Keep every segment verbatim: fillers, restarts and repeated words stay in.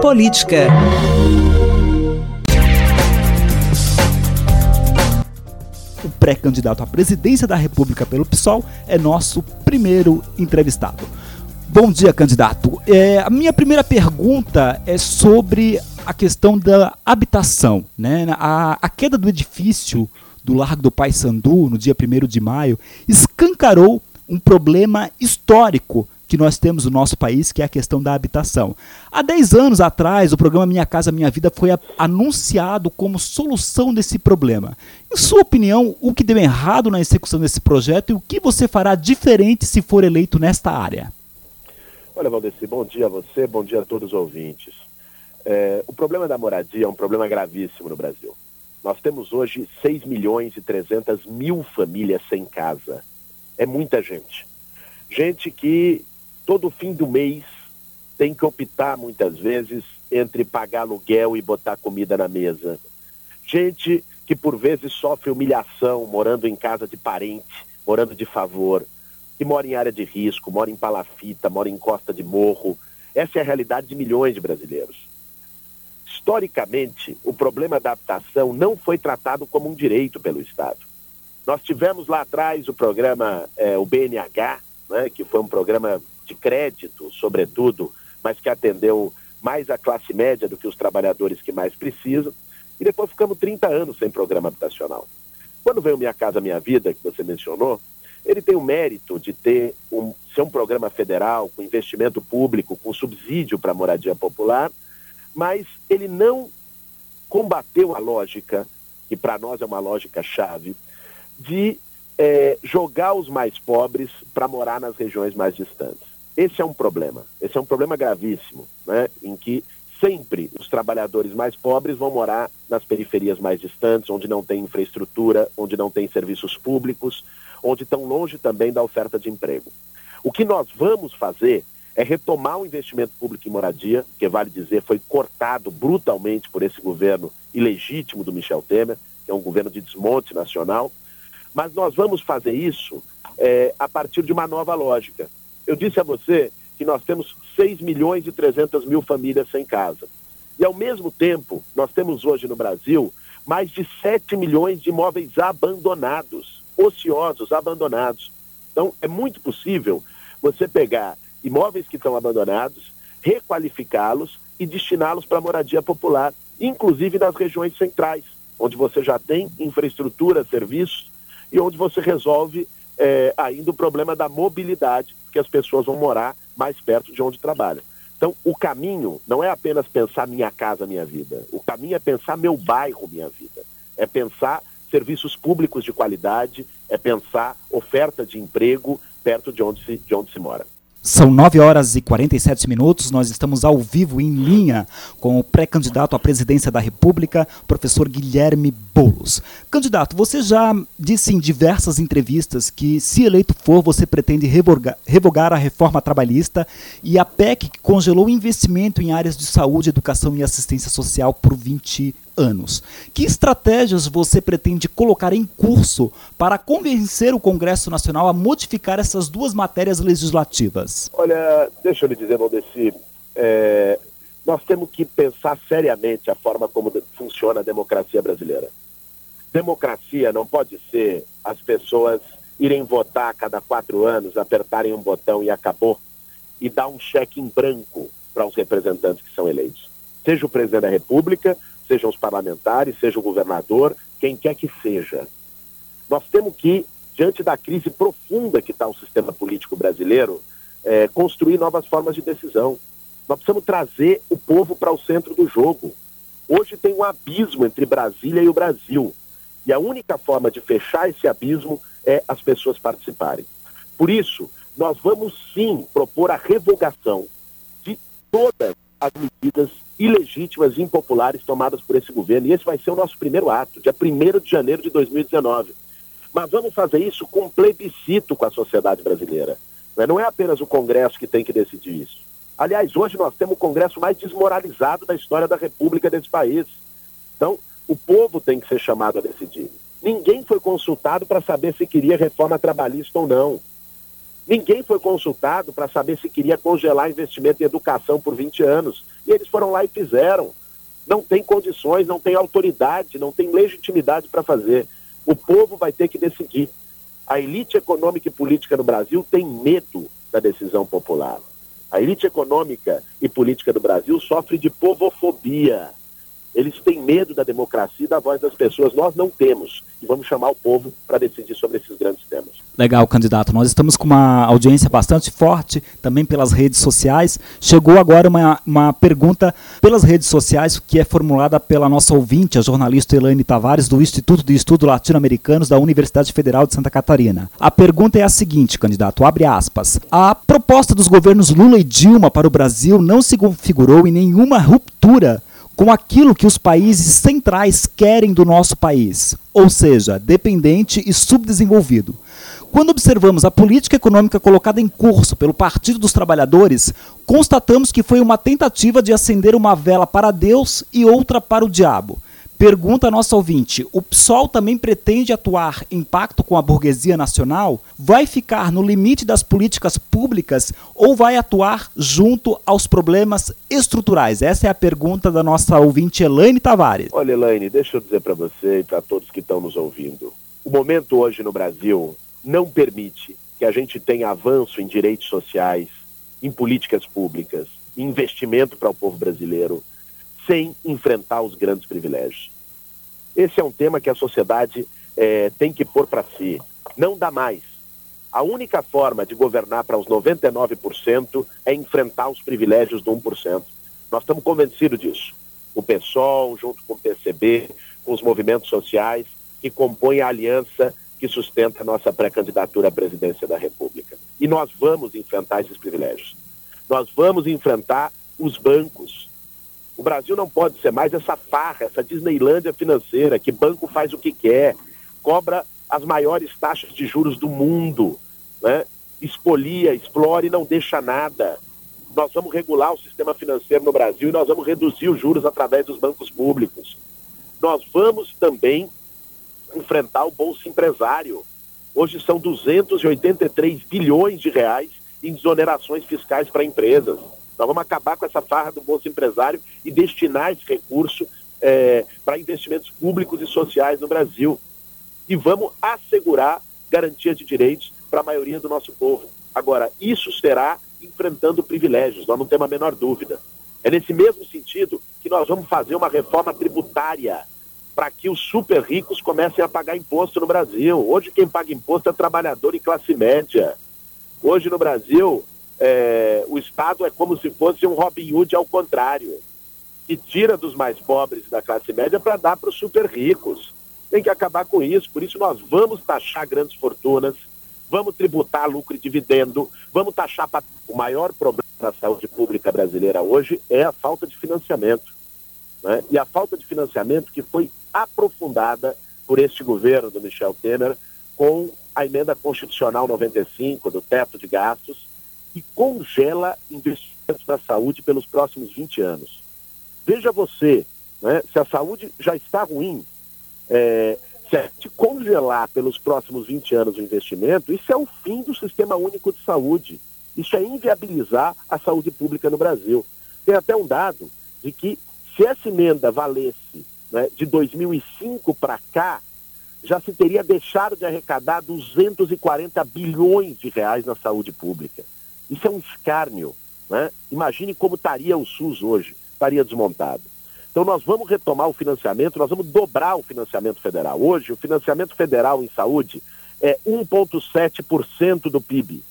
política. O pré-candidato à presidência da República pelo PSOL é nosso primeiro entrevistado. Bom dia, candidato. É, a minha primeira pergunta é sobre a questão da habitação, né? A, a queda do edifício do Largo do Paissandu, no dia primeiro de maio, escancarou um problema histórico que nós temos no nosso país, que é a questão da habitação. Há dez anos atrás, o programa Minha Casa Minha Vida foi a, anunciado como solução desse problema. Em sua opinião, o que deu errado na execução desse projeto e o que você fará diferente se for eleito nesta área? Olha, Valdeci, bom dia a você, bom dia a todos os ouvintes. É, o problema da moradia é um problema gravíssimo no Brasil. Nós temos hoje seis milhões e trezentas mil famílias sem casa. É muita gente. Gente que todo fim do mês tem que optar, muitas vezes, entre pagar aluguel e botar comida na mesa. Gente que, por vezes, sofre humilhação morando em casa de parente, morando de favor, que mora em área de risco, mora em palafita, mora em costa de morro. Essa é a realidade de milhões de brasileiros. Historicamente, o problema da habitação não foi tratado como um direito pelo Estado. Nós tivemos lá atrás o programa, é, o B N H, né, que foi um programa de crédito, sobretudo, mas que atendeu mais a classe média do que os trabalhadores que mais precisam. E depois ficamos trinta anos sem programa habitacional. Quando veio o Minha Casa Minha Vida, que você mencionou, ele tem o mérito de ter um, ser um programa federal, com investimento público, com subsídio para a moradia popular, mas ele não combateu a lógica, que para nós é uma lógica-chave, de é, jogar os mais pobres para morar nas regiões mais distantes. Esse é um problema, esse é um problema gravíssimo, né, em que sempre os trabalhadores mais pobres vão morar nas periferias mais distantes, onde não tem infraestrutura, onde não tem serviços públicos, onde estão longe também da oferta de emprego. O que nós vamos fazer é retomar o investimento público em moradia, que vale dizer foi cortado brutalmente por esse governo ilegítimo do Michel Temer, que é um governo de desmonte nacional, mas nós vamos fazer isso é, a partir de uma nova lógica. Eu disse a você que nós temos seis milhões e trezentas mil famílias sem casa. E, ao mesmo tempo, nós temos hoje no Brasil mais de sete milhões de imóveis abandonados, ociosos, abandonados. Então, é muito possível você pegar imóveis que estão abandonados, requalificá-los e destiná-los para moradia popular, inclusive nas regiões centrais, onde você já tem infraestrutura, serviços, e onde você resolve é, ainda o problema da mobilidade, porque as pessoas vão morar mais perto de onde trabalham. Então, o caminho não é apenas pensar minha casa, minha vida. O caminho é pensar meu bairro, minha vida. É pensar serviços públicos de qualidade, é pensar oferta de emprego perto de onde se, de onde se mora. São nove horas e quarenta e sete minutos, nós estamos ao vivo em linha com o pré-candidato à presidência da República, professor Guilherme Boulos. Candidato, você já disse em diversas entrevistas que, se eleito for, você pretende revogar, revogar a reforma trabalhista e a P E C que congelou o investimento em áreas de saúde, educação e assistência social por vinte anos. Que estratégias você pretende colocar em curso para convencer o Congresso Nacional a modificar essas duas matérias legislativas? Olha, deixa eu lhe dizer, Valdeci, é, nós temos que pensar seriamente a forma como funciona a democracia brasileira. Democracia não pode ser as pessoas irem votar a cada quatro anos, apertarem um botão e acabou, e dar um cheque em branco para os representantes que são eleitos. Seja o presidente da República, sejam os parlamentares, seja o governador, quem quer que seja. Nós temos que, diante da crise profunda que está o sistema político brasileiro, é, construir novas formas de decisão. Nós precisamos trazer o povo para o centro do jogo. Hoje tem um abismo entre Brasília e o Brasil. E a única forma de fechar esse abismo é as pessoas participarem. Por isso, nós vamos sim propor a revogação de todas as medidas ilegítimas e impopulares tomadas por esse governo. E esse vai ser o nosso primeiro ato, dia primeiro de janeiro de dois mil e dezenove. Mas vamos fazer isso com plebiscito com a sociedade brasileira. Não é apenas o Congresso que tem que decidir isso. Aliás, hoje nós temos o Congresso mais desmoralizado da história da República desse país. Então, o povo tem que ser chamado a decidir. Ninguém foi consultado para saber se queria reforma trabalhista ou não. Ninguém foi consultado para saber se queria congelar investimento em educação por vinte anos, E eles foram lá e fizeram. Não tem condições, não tem autoridade, não tem legitimidade para fazer. O povo vai ter que decidir. A elite econômica e política no Brasil tem medo da decisão popular. A elite econômica e política do Brasil sofre de povofobia. Eles têm medo da democracia e da voz das pessoas. Nós não temos. E vamos chamar o povo para decidir sobre esses grandes temas. Legal, candidato. Nós estamos com uma audiência bastante forte, também pelas redes sociais. Chegou agora uma, uma pergunta pelas redes sociais, que é formulada pela nossa ouvinte, a jornalista Elaine Tavares, do Instituto de Estudos Latino-Americanos da Universidade Federal de Santa Catarina. A pergunta é a seguinte, candidato, abre aspas. A proposta dos governos Lula e Dilma para o Brasil não se configurou em nenhuma ruptura com aquilo que os países centrais querem do nosso país, ou seja, dependente e subdesenvolvido. Quando observamos a política econômica colocada em curso pelo Partido dos Trabalhadores, constatamos que foi uma tentativa de acender uma vela para Deus e outra para o diabo. Pergunta a nossa ouvinte, o P SOL também pretende atuar em pacto com a burguesia nacional? Vai ficar no limite das políticas públicas ou vai atuar junto aos problemas estruturais? Essa é a pergunta da nossa ouvinte Elaine Tavares. Olha, Elaine, deixa eu dizer para você e para todos que estão nos ouvindo. O momento hoje no Brasil não permite que a gente tenha avanço em direitos sociais, em políticas públicas, em investimento para o povo brasileiro, sem enfrentar os grandes privilégios. Esse é um tema que a sociedade é, tem que pôr para si. Não dá mais. A única forma de governar para os noventa e nove por cento é enfrentar os privilégios do um por cento. Nós estamos convencidos disso. O P SOL, junto com o P C B, com os movimentos sociais, que compõem a aliança que sustenta a nossa pré-candidatura à presidência da República. E nós vamos enfrentar esses privilégios. Nós vamos enfrentar os bancos. O Brasil não pode ser mais essa farra, essa Disneylândia financeira, que banco faz o que quer, cobra as maiores taxas de juros do mundo, né? Expolia, explora e não deixa nada. Nós vamos regular o sistema financeiro no Brasil e nós vamos reduzir os juros através dos bancos públicos. Nós vamos também enfrentar o Bolsa Empresário. Hoje são duzentos e oitenta e três bilhões de reais em desonerações fiscais para empresas. Nós vamos acabar com essa farra do Bolsa Empresário e destinar esse recurso é, para investimentos públicos e sociais no Brasil. E vamos assegurar garantia de direitos para a maioria do nosso povo. Agora, isso será enfrentando privilégios, nós não temos a menor dúvida. É nesse mesmo sentido que nós vamos fazer uma reforma tributária para que os super ricos comecem a pagar imposto no Brasil. Hoje quem paga imposto é trabalhador e classe média. Hoje no Brasil, é, o Estado é como se fosse um Robin Hood ao contrário, que tira dos mais pobres da classe média para dar para os super ricos. Tem que acabar com isso, por isso nós vamos taxar grandes fortunas, vamos tributar lucro e dividendo, vamos taxar... Pat... O maior problema da saúde pública brasileira hoje é a falta de financiamento, né? E a falta de financiamento que foi aprofundada por este governo do Michel Temer com a emenda constitucional noventa e cinco do teto de gastos e congela investimentos na saúde pelos próximos vinte anos. Veja você, né, se a saúde já está ruim, é, se a gente congelar pelos próximos vinte anos o investimento, isso é o fim do Sistema Único de Saúde. Isso é inviabilizar a saúde pública no Brasil. Tem até um dado de que se essa emenda valesse, né, de dois mil e cinco para cá, já se teria deixado de arrecadar duzentos e quarenta bilhões de reais na saúde pública. Isso é um escárnio, né? Imagine como estaria o SUS hoje, estaria desmontado. Então nós vamos retomar o financiamento, nós vamos dobrar o financiamento federal. Hoje o financiamento federal em saúde é um vírgula sete por cento do P I B.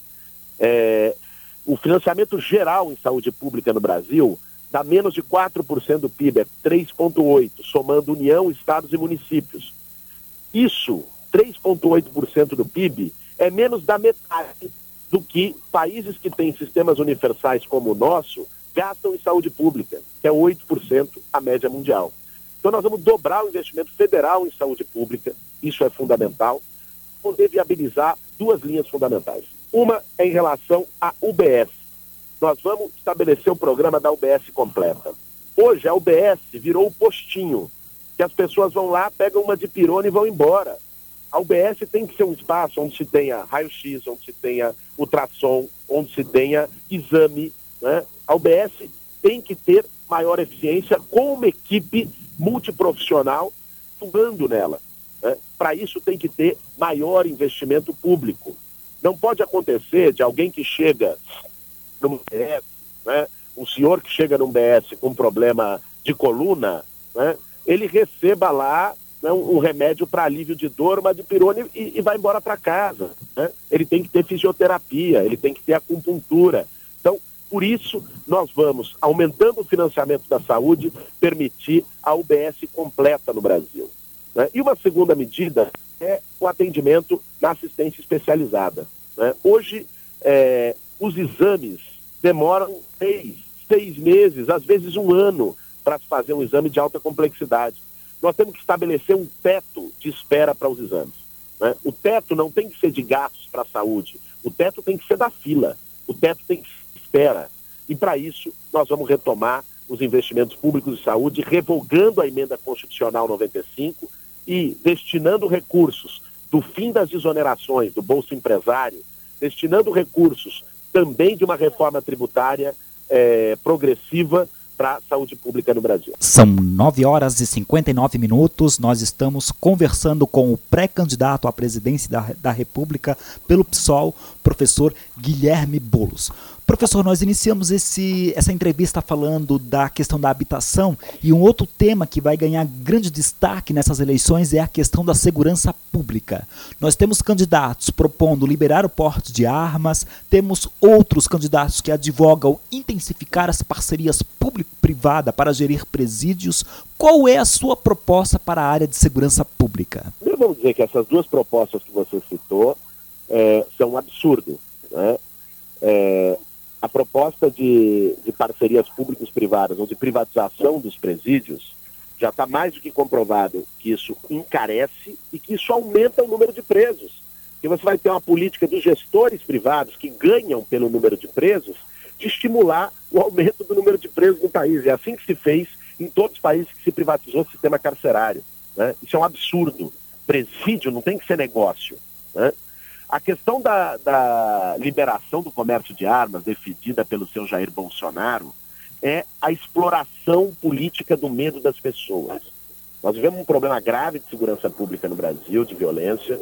É, o financiamento geral em saúde pública no Brasil dá menos de quatro por cento do P I B, é três vírgula oito por cento, somando União, estados e municípios. Isso, três vírgula oito por cento do P I B, é menos da metade do que países que têm sistemas universais como o nosso gastam em saúde pública, que é oito por cento a média mundial. Então nós vamos dobrar o investimento federal em saúde pública, isso é fundamental, poder viabilizar duas linhas fundamentais. Uma é em relação à U B S. Nós vamos estabelecer o programa da U B S completa. Hoje a U B S virou o postinho, que as pessoas vão lá, pegam uma dipirona e vão embora. A U B S tem que ser um espaço onde se tenha raio-x, onde se tenha ultrassom, onde se tenha exame, né? A U B S tem que ter maior eficiência com uma equipe multiprofissional atuando nela. Né? Para isso tem que ter maior investimento público. Não pode acontecer de alguém que chega num B S, né? Um senhor que chega num B S com um problema de coluna, né? Ele receba lá, né, um, um remédio para alívio de dor, uma dipirona e, e vai embora para casa. Né? Ele tem que ter fisioterapia, ele tem que ter acupuntura. Então, por isso, nós vamos, aumentando o financiamento da saúde, permitir a U B S completa no Brasil. Né? E uma segunda medida é o atendimento na assistência especializada. Né? Hoje, é, os exames demoram seis, seis meses, às vezes um ano, para se fazer um exame de alta complexidade. Nós temos que estabelecer um teto de espera para os exames. Né? O teto não tem que ser de gastos para a saúde, o teto tem que ser da fila, o teto tem que ser de espera. E para isso, nós vamos retomar os investimentos públicos de saúde, revogando a emenda constitucional noventa e cinco e destinando recursos do fim das desonerações do Bolsa Empresário, destinando recursos também de uma reforma tributária é, progressiva para a saúde pública no Brasil. São nove horas e cinquenta e nove minutos, nós estamos conversando com o pré-candidato à presidência da, da República pelo PSOL, professor Guilherme Boulos. Professor, nós iniciamos esse, essa entrevista falando da questão da habitação e um outro tema que vai ganhar grande destaque nessas eleições é a questão da segurança pública. Nós temos candidatos propondo liberar o porte de armas, temos outros candidatos que advogam intensificar as parcerias público-privada para gerir presídios. Qual é a sua proposta para a área de segurança pública? Eu vou dizer que essas duas propostas que você citou é, são um absurdo, né? É, a proposta de, de parcerias públicos-privadas ou de privatização dos presídios já está mais do que comprovado que isso encarece e que isso aumenta o número de presos. Porque você vai ter uma política dos gestores privados que ganham pelo número de presos de estimular o aumento do número de presos no país. É assim que se fez em todos os países que se privatizou o sistema carcerário. Né? Isso é um absurdo. Presídio não tem que ser negócio. Né? A questão da, da liberação do comércio de armas, defendida pelo seu Jair Bolsonaro, é a exploração política do medo das pessoas. Nós vivemos um problema grave de segurança pública no Brasil, de violência,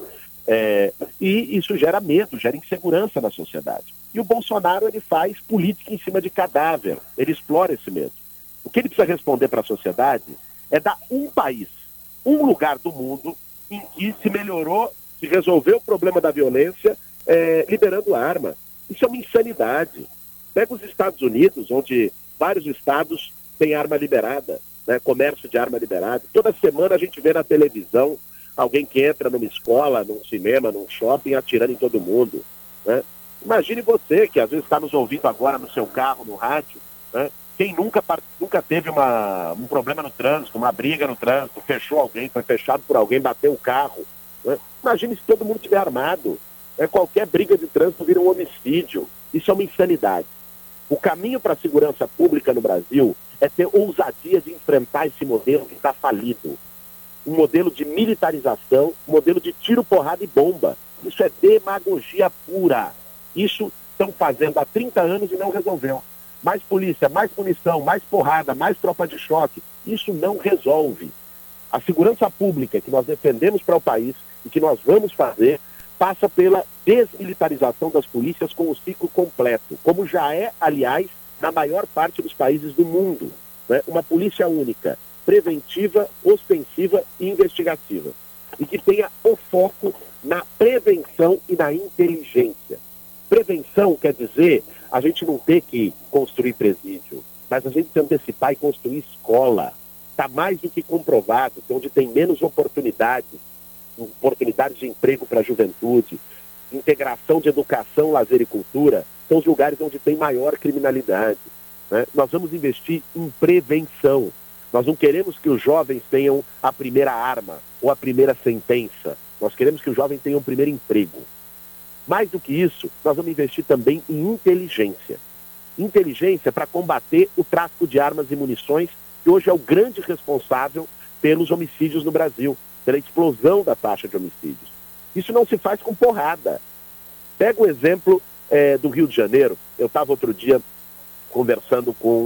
é, e isso gera medo, gera insegurança na sociedade. E o Bolsonaro, ele faz política em cima de cadáver, ele explora esse medo. O que ele precisa responder para a sociedade é dar um país, um lugar do mundo em que se melhorou, se resolveu o problema da violência é, liberando arma. Isso é uma insanidade. Pega os Estados Unidos, onde vários estados têm arma liberada, né, comércio de arma liberada. Toda semana a gente vê na televisão alguém que entra numa escola, num cinema, num shopping, atirando em todo mundo. Né? Imagine você, que às vezes está nos ouvindo agora no seu carro, no rádio, né? Quem nunca, nunca teve uma, um problema no trânsito, uma briga no trânsito, fechou alguém, foi fechado por alguém, bateu o carro. Né? Imagine se todo mundo estiver armado. Né? Qualquer briga de trânsito vira um homicídio. Isso é uma insanidade. O caminho para a segurança pública no Brasil é ter ousadia de enfrentar esse modelo que está falido. Um modelo de militarização, um modelo de tiro, porrada e bomba. Isso é demagogia pura. Isso estão fazendo há trinta anos e não resolveu. Mais polícia, mais punição, mais porrada, mais tropa de choque. Isso não resolve. A segurança pública que nós defendemos para o país e que nós vamos fazer passa pela desmilitarização das polícias com o ciclo completo, como já é, aliás, na maior parte dos países do mundo. Né? Uma polícia única, preventiva, ostensiva e investigativa. E que tenha o foco na prevenção e na inteligência. Prevenção quer dizer a gente não ter que construir presídio, mas a gente se antecipar e construir escola. Está mais do que comprovado que onde tem menos oportunidades, oportunidades de emprego para a juventude, integração de educação, lazer e cultura, são os lugares onde tem maior criminalidade. Né? Nós vamos investir em prevenção. Nós não queremos que os jovens tenham a primeira arma ou a primeira sentença. Nós queremos que os jovens tenham o primeiro emprego. Mais do que isso, nós vamos investir também em inteligência. Inteligência para combater o tráfico de armas e munições, que hoje é o grande responsável pelos homicídios no Brasil, pela explosão da taxa de homicídios. Isso não se faz com porrada. Pega o exemplo é, do Rio de Janeiro. Eu estava outro dia conversando com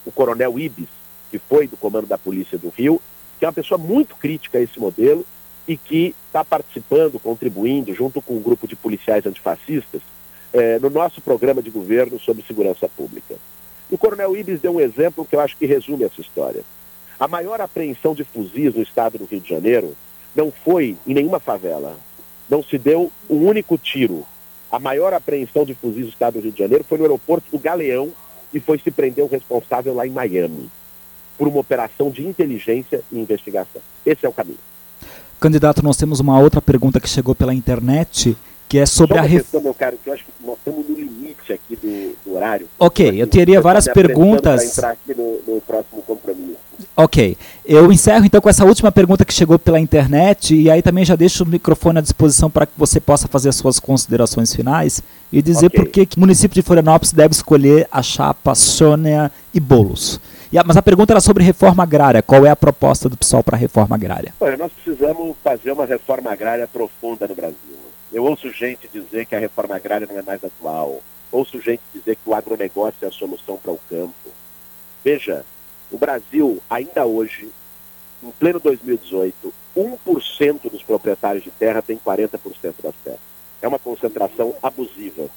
o coronel Ibis, que foi do comando da Polícia do Rio, que é uma pessoa muito crítica a esse modelo e que está participando, contribuindo, junto com um grupo de policiais antifascistas, eh, no nosso programa de governo sobre segurança pública. E o coronel Ibis deu um exemplo que eu acho que resume essa história. A maior apreensão de fuzis no estado do Rio de Janeiro não foi em nenhuma favela. Não se deu um único tiro. A maior apreensão de fuzis no estado do Rio de Janeiro foi no aeroporto do Galeão e foi se prender o responsável lá em Miami, por uma operação de inteligência e investigação. Esse é o caminho. Candidato, nós temos uma outra pergunta que chegou pela internet, que é sobre Só uma a... questão, meu caro, que eu acho que nós estamos no limite aqui do, do horário. Ok, eu teria várias perguntas... Para entrar aqui no, no próximo compromisso. Ok, eu encerro então com essa última pergunta que chegou pela internet e aí também já deixo o microfone à disposição para que você possa fazer as suas considerações finais e dizer Okay. por que que o município de Florianópolis deve escolher a chapa Sônia e Boulos. E a, mas a pergunta era sobre reforma agrária. Qual é a proposta do PSOL para a reforma agrária? Olha, nós precisamos fazer uma reforma agrária profunda no Brasil. Eu ouço gente dizer que a reforma agrária não é mais atual. Ouço gente dizer que o agronegócio é a solução para o campo. Veja, o Brasil, ainda hoje, em pleno dois mil e dezoito, um por cento dos proprietários de terra tem quarenta por cento das terras. É uma concentração abusiva.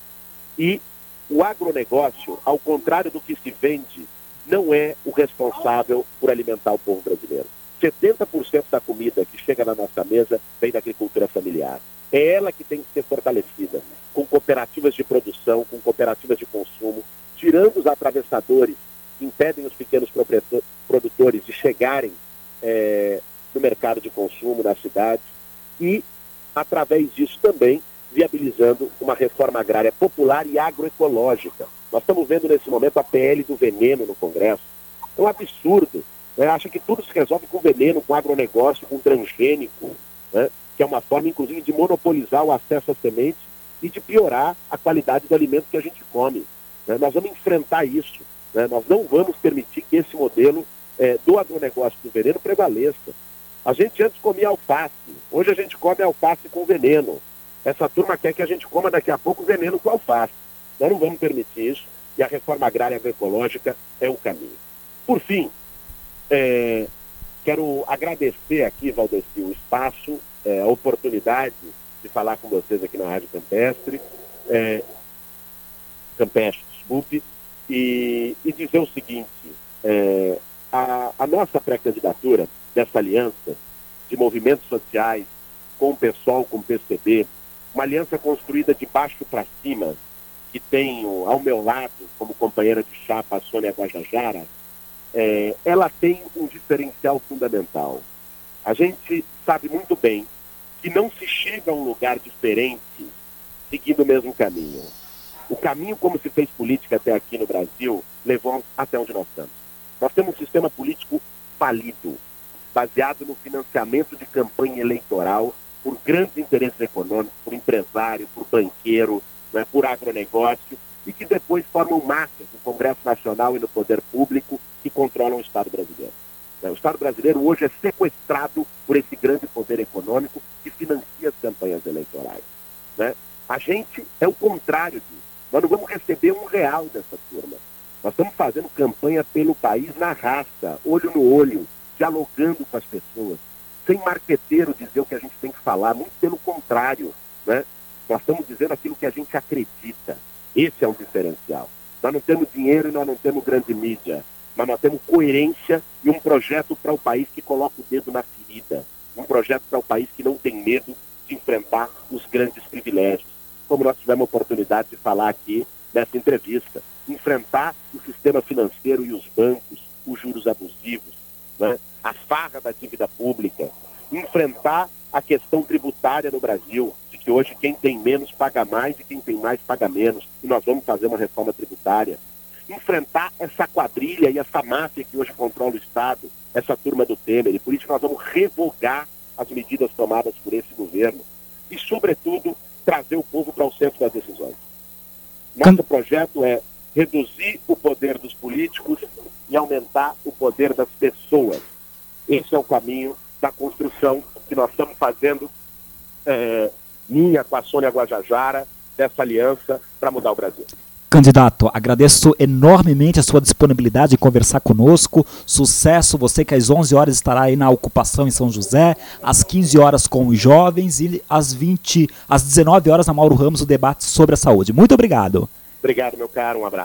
E o agronegócio, ao contrário do que se vende, não é o responsável por alimentar o povo brasileiro. setenta por cento da comida que chega na nossa mesa vem da agricultura familiar. É ela que tem que ser fortalecida, com cooperativas de produção, com cooperativas de consumo, tirando os atravessadores que impedem os pequenos produtores de chegarem é, no mercado de consumo, na cidade, e, através disso também, viabilizando uma reforma agrária popular e agroecológica. Nós estamos vendo nesse momento a P L do veneno no Congresso. É um absurdo. Né? Acha que tudo se resolve com veneno, com agronegócio, com transgênico, né? Que é uma forma, inclusive, de monopolizar o acesso às sementes e de piorar a qualidade do alimento que a gente come. Né? Nós vamos enfrentar isso. Né? Nós não vamos permitir que esse modelo é, do agronegócio do veneno prevaleça. A gente antes comia alface, hoje a gente come alface com veneno. Essa turma quer que a gente coma daqui a pouco veneno com alface. Nós não vamos permitir isso e a reforma agrária agroecológica é o caminho. Por fim, é, quero agradecer aqui, Valdeci, o espaço, é, a oportunidade de falar com vocês aqui na Rádio Campestre, é, Campestre, desculpe, e, e dizer o seguinte, é, a, a nossa pré-candidatura dessa aliança de movimentos sociais com o PSOL, com o P C B, uma aliança construída de baixo para cima, que tenho ao meu lado, como companheira de chapa, a Sônia Guajajara, é, ela tem um diferencial fundamental. A gente sabe muito bem que não se chega a um lugar diferente seguindo o mesmo caminho. O caminho como se fez política até aqui no Brasil levou até onde nós estamos. Nós temos um sistema político falido, baseado no financiamento de campanha eleitoral por grandes interesses econômicos, por empresário, por banqueiro, né, por agronegócio, e que depois formam máfias no Congresso Nacional e no poder público que controlam o Estado brasileiro. O Estado brasileiro hoje é sequestrado por esse grande poder econômico que financia as campanhas eleitorais. Né? A gente é o contrário disso. Nós não vamos receber um real dessa turma. Nós estamos fazendo campanha pelo país na raça, olho no olho, dialogando com as pessoas, sem marqueteiro dizer o que a gente tem que falar, muito pelo contrário. Né? Nós estamos dizendo aquilo que a gente acredita. Esse é um diferencial. Nós não temos dinheiro e nós não temos grande mídia, mas nós temos coerência e um projeto para o país que coloca o dedo na ferida. Um projeto para o país que não tem medo de enfrentar os grandes privilégios. Como nós tivemos a oportunidade de falar aqui nessa entrevista. Enfrentar o sistema financeiro e os bancos, os juros abusivos, né? A farra da dívida pública. Enfrentar a questão tributária no Brasil, de que hoje quem tem menos paga mais e quem tem mais paga menos. E nós vamos fazer uma reforma tributária. Enfrentar essa quadrilha e essa máfia que hoje controla o Estado, essa turma do Temer. E por isso nós vamos revogar as medidas tomadas por esse governo. E, sobretudo, trazer o povo para o centro das decisões. Nosso projeto é reduzir o poder dos políticos e aumentar o poder das pessoas. Esse é o caminho da construção que nós estamos fazendo, é, minha com a Sônia Guajajara, dessa aliança para mudar o Brasil. Candidato, agradeço enormemente a sua disponibilidade de conversar conosco. Sucesso, você que às onze horas estará aí na ocupação em São José, às quinze horas com os jovens e às vinte, às dezenove horas na Mauro Ramos o debate sobre a saúde. Muito obrigado. Obrigado, meu caro, um abraço.